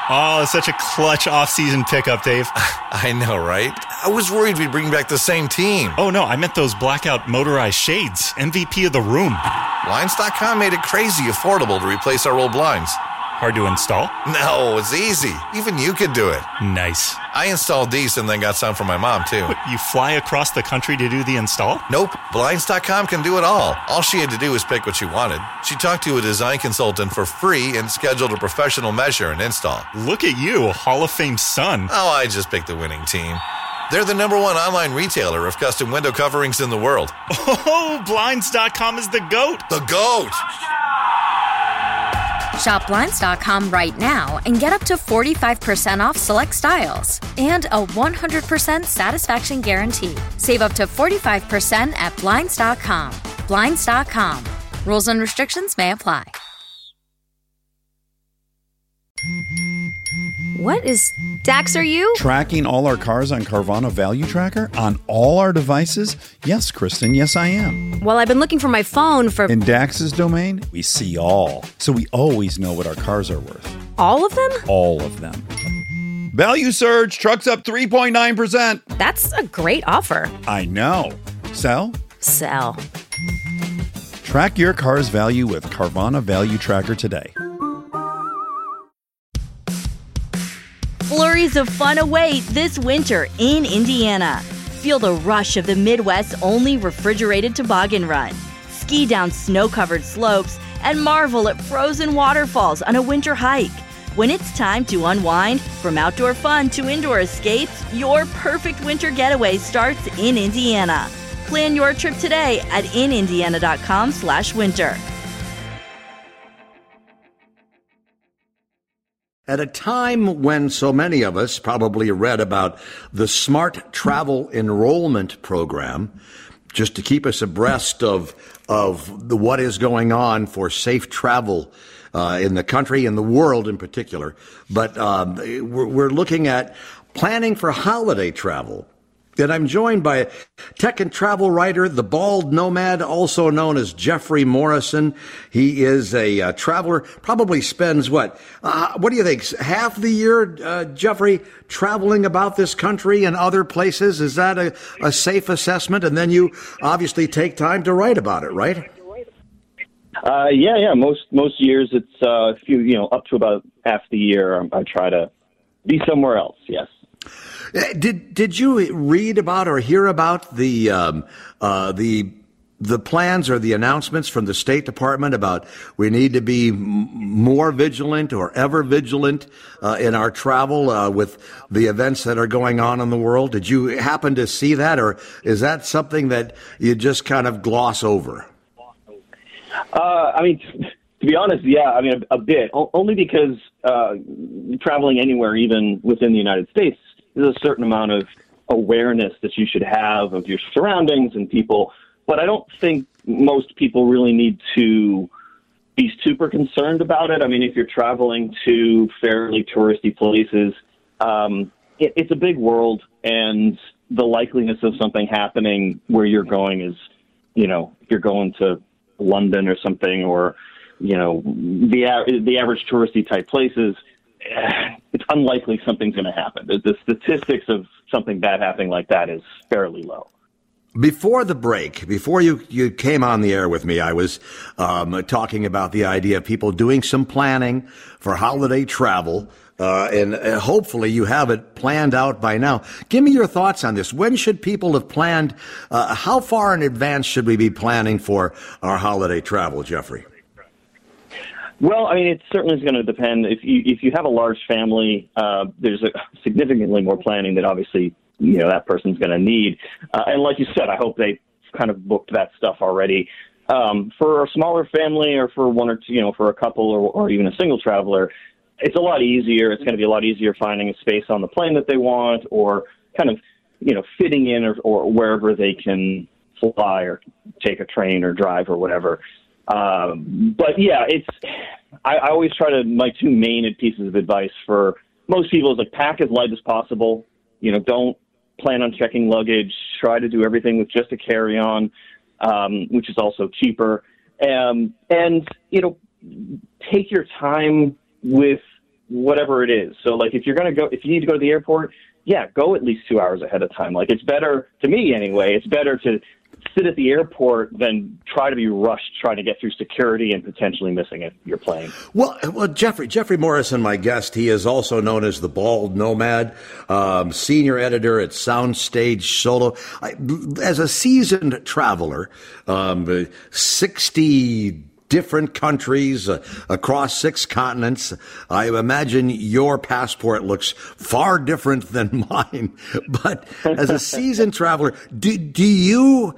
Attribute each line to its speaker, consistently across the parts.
Speaker 1: Oh, such a clutch off-season pickup, Dave.
Speaker 2: I know, right? I was worried we'd bring back the same team.
Speaker 1: Oh, no, I meant those blackout motorized shades. MVP of the room.
Speaker 2: Blinds.com made it crazy affordable to replace our old blinds.
Speaker 1: Hard to install?
Speaker 2: No, it's easy. Even you could do it.
Speaker 1: Nice.
Speaker 2: I installed these and then got some for my mom, too.
Speaker 1: What, you fly across the country to do the install?
Speaker 2: Nope. Blinds.com can do it all. All she had to do was pick what she wanted. She talked to a design consultant for free and scheduled a professional measure and install.
Speaker 1: Look at you, a Hall of Fame son.
Speaker 2: Oh, I just picked the winning team. They're the #1 online retailer of custom window coverings in the world.
Speaker 1: Oh, Blinds.com is the GOAT.
Speaker 2: The GOAT!
Speaker 3: Shop Blinds.com right now and get up to 45% off select styles and a 100% satisfaction guarantee. Save up to 45% at Blinds.com. Blinds.com. Rules and restrictions may apply.
Speaker 4: What is... Dax, are you?
Speaker 5: Tracking all our cars on Carvana Value Tracker on all our devices? Yes, Kristen, yes I am.
Speaker 4: Well, I've been looking for my phone for...
Speaker 5: In Dax's domain, we see all. So we always know what our cars are worth.
Speaker 4: All of them?
Speaker 5: All of them. Value surge, trucks up 3.9%.
Speaker 4: That's a great offer.
Speaker 5: I know. Sell?
Speaker 4: Sell.
Speaker 5: Track your car's value with Carvana Value Tracker today.
Speaker 6: Flurries of fun await this winter in Indiana. Feel the rush of the Midwest's only refrigerated toboggan run. Ski down snow-covered slopes and marvel at frozen waterfalls on a winter hike. When it's time to unwind, from outdoor fun to indoor escapes, your perfect winter getaway starts in Indiana. Plan your trip today at inindiana.com/winter.
Speaker 7: At a time when so many of us probably read about the Smart Travel Enrollment Program, just to keep us abreast of what is going on for safe travel in the country and the world in particular. But we're looking at planning for holiday travel. And I'm joined by tech and travel writer, the Bald Nomad, also known as Jeffrey Morrison. He is a traveler, probably spends what do you think, half the year, Jeffrey, traveling about this country and other places? Is that a safe assessment? And then you obviously take time to write about it, right?
Speaker 8: Yeah. Most years it's up to about half the year. I try to be somewhere else. Yes.
Speaker 7: Did you read about or hear about the plans or the announcements from the State Department about we need to be more vigilant or ever vigilant in our travel with the events that are going on in the world? Did you happen to see that, or is that something that you just kind of gloss over?
Speaker 8: To be honest, yeah, a bit. Only because traveling anywhere, even within the United States, there's a certain amount of awareness that you should have of your surroundings and people. But I don't think most people really need to be super concerned about it. If you're traveling to fairly touristy places, it's a big world, and the likeliness of something happening where you're going is, if you're going to London or something, or, the average touristy type places, it's unlikely something's going to happen. The statistics of something bad happening like that is fairly low.
Speaker 7: Before the break, before you came on the air with me, I was talking about the idea of people doing some planning for holiday travel, and hopefully you have it planned out by now. Give me your thoughts on this. When should people have planned? How far in advance should we be planning for our holiday travel, Jeffrey?
Speaker 8: Well, it certainly is going to depend. If you have a large family, there's significantly more planning that obviously that person's going to need. And like you said, I hope they kind of booked that stuff already. For a smaller family, or for one or two, for a couple, or even a single traveler, it's a lot easier. It's going to be a lot easier finding a space on the plane that they want, or kind of fitting in, or wherever they can fly or take a train or drive or whatever. But yeah, I always try to, my two main pieces of advice for most people is pack as light as possible. Don't plan on checking luggage. Try to do everything with just a carry-on, which is also cheaper. And take your time with whatever it is. So like if you need to go to the airport, yeah, go at least 2 hours ahead of time. Like it's better, to me anyway, it's better to sit at the airport than try to be rushed trying to get through security and potentially missing your plane.
Speaker 7: Well, Jeffrey Morrison, my guest, he is also known as the Bald Nomad, senior editor at Soundstage Solo. As a seasoned traveler, 60 different countries across 6 continents, I imagine your passport looks far different than mine. But as a seasoned traveler, do you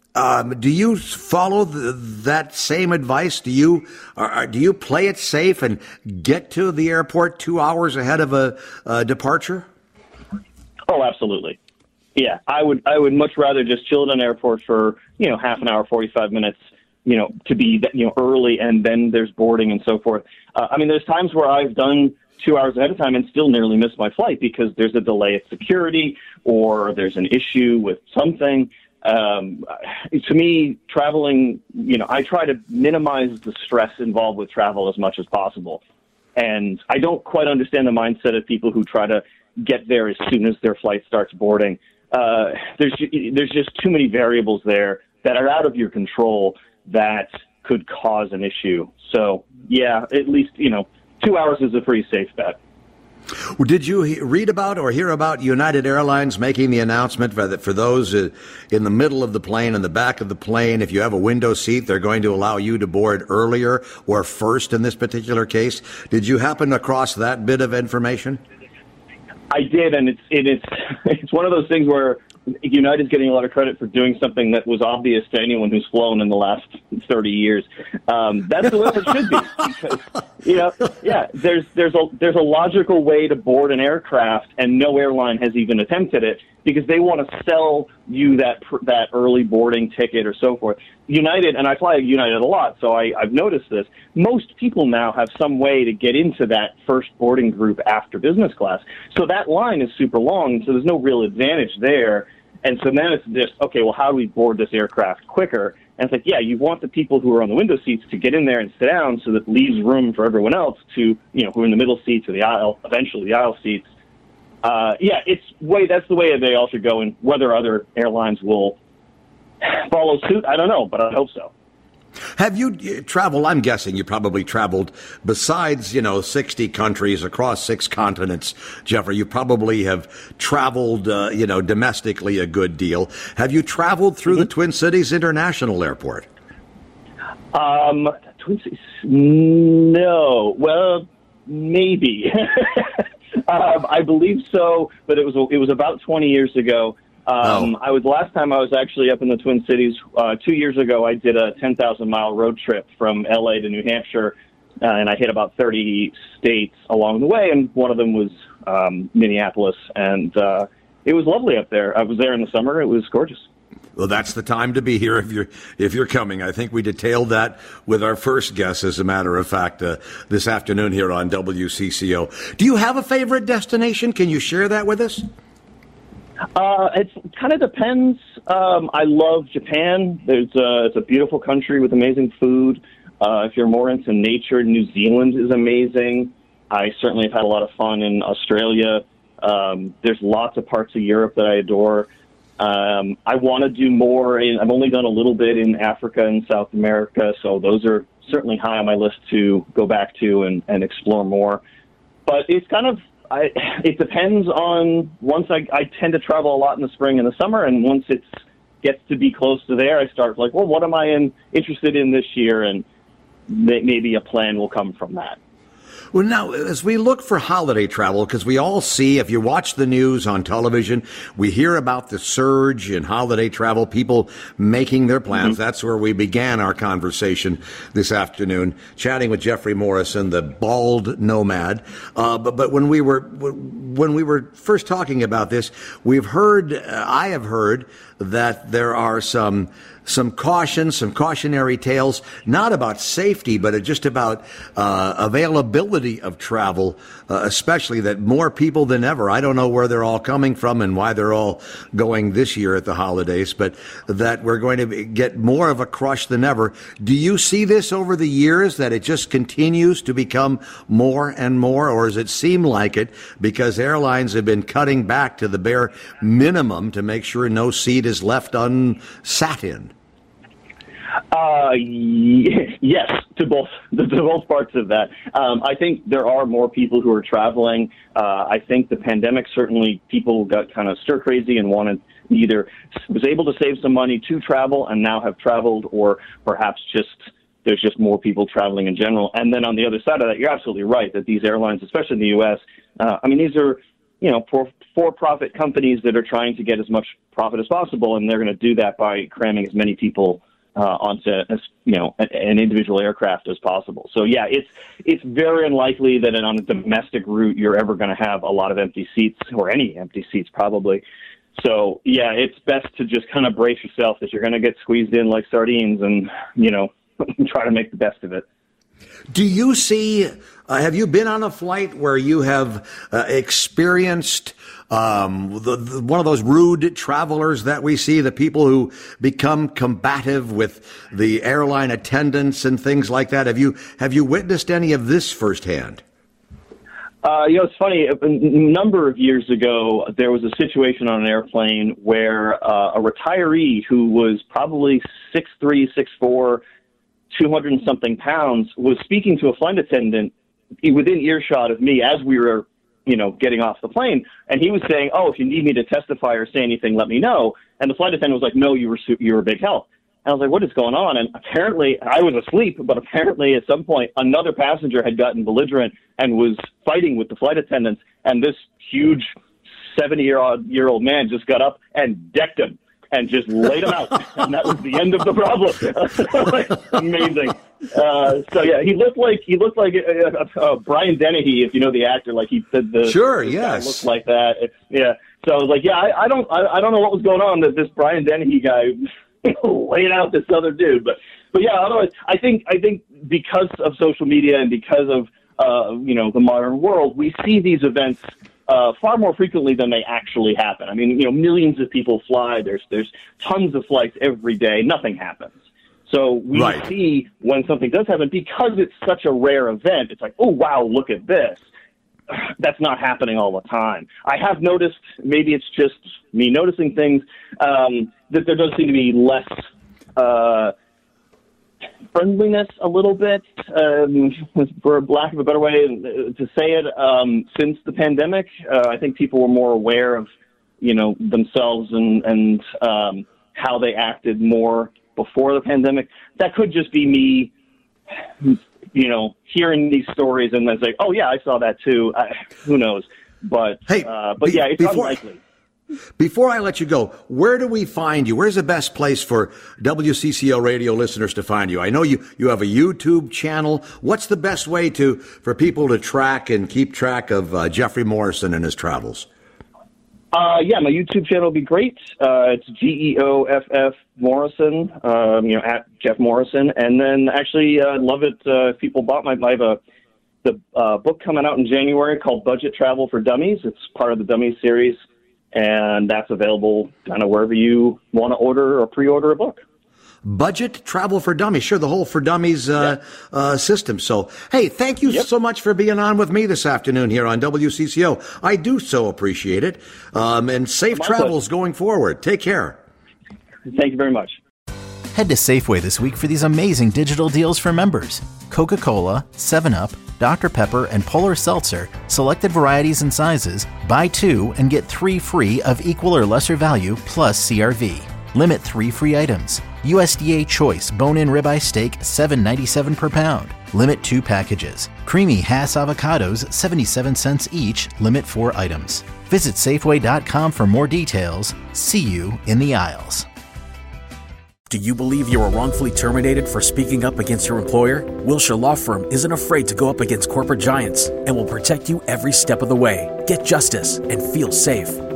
Speaker 7: follow that same advice? Do you play it safe and get to the airport 2 hours ahead of a departure?
Speaker 8: Oh, absolutely. Yeah, I would much rather just chill at an airport for half an hour, 45 minutes. To be early, and then there's boarding and so forth. There's times where I've done 2 hours ahead of time and still nearly missed my flight because there's a delay at security or there's an issue with something. To me, traveling, I try to minimize the stress involved with travel as much as possible. And I don't quite understand the mindset of people who try to get there as soon as their flight starts boarding. There's just too many variables there that are out of your control that could cause an issue. So, yeah, at least, 2 hours is a pretty safe bet.
Speaker 7: Did you read about or hear about United Airlines making the announcement for those in the middle of the plane, in the back of the plane, if you have a window seat, they're going to allow you to board earlier or first in this particular case? Did you happen across that bit of information?
Speaker 8: I did, and it's one of those things where United's getting a lot of credit for doing something that was obvious to anyone who's flown in the last 30 years. That's the way it should be. Because, there's a logical way to board an aircraft, and no airline has even attempted it because they want to sell you that early boarding ticket or so forth. United, and I fly United a lot, so I've noticed this. Most people now have some way to get into that first boarding group after business class. So that line is super long, so there's no real advantage there. And so then it's just, okay, well, how do we board this aircraft quicker? And it's like, yeah, you want the people who are on the window seats to get in there and sit down so that leaves room for everyone else to, who are in the middle seats or the aisle, eventually the aisle seats. That's the way they all should go, and whether other airlines will follow suit, I don't know, but I hope so.
Speaker 7: Have you traveled? I'm guessing you probably traveled besides, 60 countries across 6 continents, Jeffrey. You probably have traveled, domestically a good deal. Have you traveled through the Twin Cities International Airport?
Speaker 8: Twin Cities? No. Well, maybe. I believe so, but it was about 20 years ago. Last time I was actually up in the Twin Cities 2 years ago. I did a 10,000-mile road trip from LA to New Hampshire, and I hit about 30 states along the way, and one of them was Minneapolis, and it was lovely up there. I was there in the summer. It was gorgeous.
Speaker 7: Well, that's the time to be here if you're coming. I think we detailed that with our first guest, as a matter of fact, this afternoon here on WCCO. Do you have a favorite destination? Can you share that with us?
Speaker 8: It kind of depends. I love Japan. It's a beautiful country with amazing food. If you're more into nature, New Zealand is amazing. I certainly have had a lot of fun in Australia. There's lots of parts of Europe that I adore. I want to do more. I've only done a little bit in Africa and South America, so those are certainly high on my list to go back to and explore more. But it's kind of, it depends on, I tend to travel a lot in the spring and the summer, and once it gets to be close to there, I start like, well, what am I interested in this year? And maybe a plan will come from that.
Speaker 7: Well, now, as we look for holiday travel, because we all see, if you watch the news on television, we hear about the surge in holiday travel, people making their plans. Mm-hmm. That's where we began our conversation this afternoon, chatting with Jeffrey Morrison, the Bald Nomad. But when we were first talking about this, I have heard that there are some cautions, some cautionary tales, not about safety, but just about availability of travel, especially that more people than ever. I don't know where they're all coming from and why they're all going this year at the holidays, but that we're going to get more of a crush than ever. Do you see this over the years, that it just continues to become more and more, or does it seem like it because airlines have been cutting back to the bare minimum to make sure no seat is left unsat in?
Speaker 8: Yes, to both parts of that. I think there are more people who are traveling. I think the pandemic, certainly people got kind of stir crazy and was able to save some money to travel and now have traveled, or perhaps there's just more people traveling in general. And then on the other side of that, you're absolutely right that these airlines, especially in the U.S., these are, for-profit companies that are trying to get as much profit as possible, and they're going to do that by cramming as many people onto an individual aircraft as possible. So yeah, it's very unlikely that on a domestic route you're ever going to have a lot of empty seats, or any empty seats probably. So yeah, it's best to just kind of brace yourself that you're going to get squeezed in like sardines, and try to make the best of it.
Speaker 7: Do you see? Have you been on a flight where you have experienced one of those rude travelers that we see, the people who become combative with the airline attendants and things like that? Have you witnessed any of this firsthand?
Speaker 8: It's funny. A number of years ago, there was a situation on an airplane where a retiree who was probably 6'3", 6'4", 200 and something pounds was speaking to a flight attendant within earshot of me as we were, getting off the plane. And he was saying, "Oh, if you need me to testify or say anything, let me know." And the flight attendant was like, "No, you were a big help." And I was like, "What is going on?" And apparently I was asleep, but apparently at some point another passenger had gotten belligerent and was fighting with the flight attendants. And this huge 70-year-old man just got up and decked him and just laid him out. And that was the end of the problem. Amazing. So yeah, he looked like Brian Dennehy, if you know the actor. Like he said,
Speaker 7: sure, yes,
Speaker 8: looked like that. Yeah. So I was like, yeah, I don't know what was going on that this Brian Dennehy guy laid out this other dude. But yeah, otherwise, I think because of social media and because of the modern world, we see these events far more frequently than they actually happen. I mean, millions of people fly. There's tons of flights every day. Nothing happens. So we see when something does happen, because it's such a rare event, it's like, oh, wow, look at this. That's not happening all the time. I have noticed, maybe it's just me noticing things, that there does seem to be less friendliness a little bit, for lack of a better way to say it, since the pandemic. I think people were more aware of, themselves and how they acted more before the pandemic. That could just be me, hearing these stories and then say, oh yeah, I saw that too. Who knows? But, yeah, it's unlikely.
Speaker 7: Before I let you go, where do we find you? Where's the best place for WCCO radio listeners to find you? I know you have a YouTube channel. What's the best way for people to track and keep track of Jeffrey Morrison and his travels?
Speaker 8: Yeah, my YouTube channel would be great. It's GEOFF Morrison, at Jeff Morrison. And then actually, I'd love it if people bought I have the book coming out in January called Budget Travel for Dummies. It's part of the Dummies series. And that's available kind of wherever you want to order or pre-order a book.
Speaker 7: Budget Travel for Dummies. Sure, the whole For Dummies system. So, hey, thank you so much for being on with me this afternoon here on WCCO. I do so appreciate it. And safe travels going forward. Take care.
Speaker 8: Thank you very much.
Speaker 9: Head to Safeway this week for these amazing digital deals for members. Coca-Cola, 7-Up, Dr. Pepper, and Polar Seltzer, selected varieties and sizes, buy 2 and get 3 free of equal or lesser value plus CRV. Limit 3 free items. USDA Choice bone-in ribeye steak, $7.97 per pound. Limit 2 packages. Creamy Hass avocados, 77 cents each. Limit 4 items. Visit Safeway.com for more details. See you in the aisles.
Speaker 10: Do you believe you were wrongfully terminated for speaking up against your employer? Wilshire Law Firm isn't afraid to go up against corporate giants and will protect you every step of the way. Get justice and feel safe.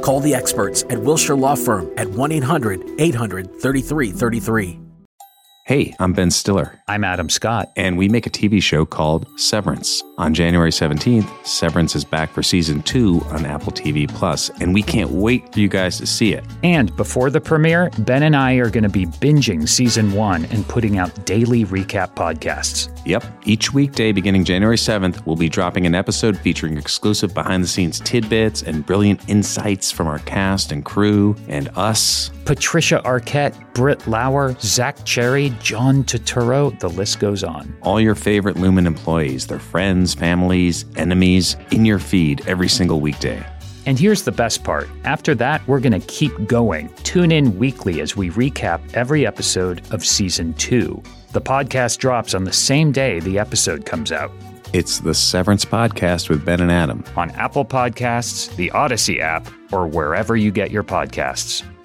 Speaker 10: Call the experts at Wilshire Law Firm at 1-800-800-3333.
Speaker 11: Hey, I'm Ben Stiller.
Speaker 12: I'm Adam Scott.
Speaker 11: And we make a TV show called Severance. On January 17th, Severance is back for season 2 on Apple TV+, and we can't wait for you guys to see it.
Speaker 12: And before the premiere, Ben and I are going to be binging season 1 and putting out daily recap podcasts.
Speaker 11: Yep. Each weekday beginning January 7th, we'll be dropping an episode featuring exclusive behind-the-scenes tidbits and brilliant insights from our cast and crew and us.
Speaker 12: Patricia Arquette, Britt Lauer, Zach Cherry, John Turturro, the list goes on.
Speaker 11: All your favorite Lumen employees, their friends, families, enemies, in your feed every single weekday.
Speaker 12: And here's the best part. After that, we're going to keep going. Tune in weekly as we recap every episode of Season 2. The podcast drops on the same day the episode comes out.
Speaker 11: It's the Severance Podcast with Ben and Adam.
Speaker 12: On Apple Podcasts, the Odyssey app, or wherever you get your podcasts.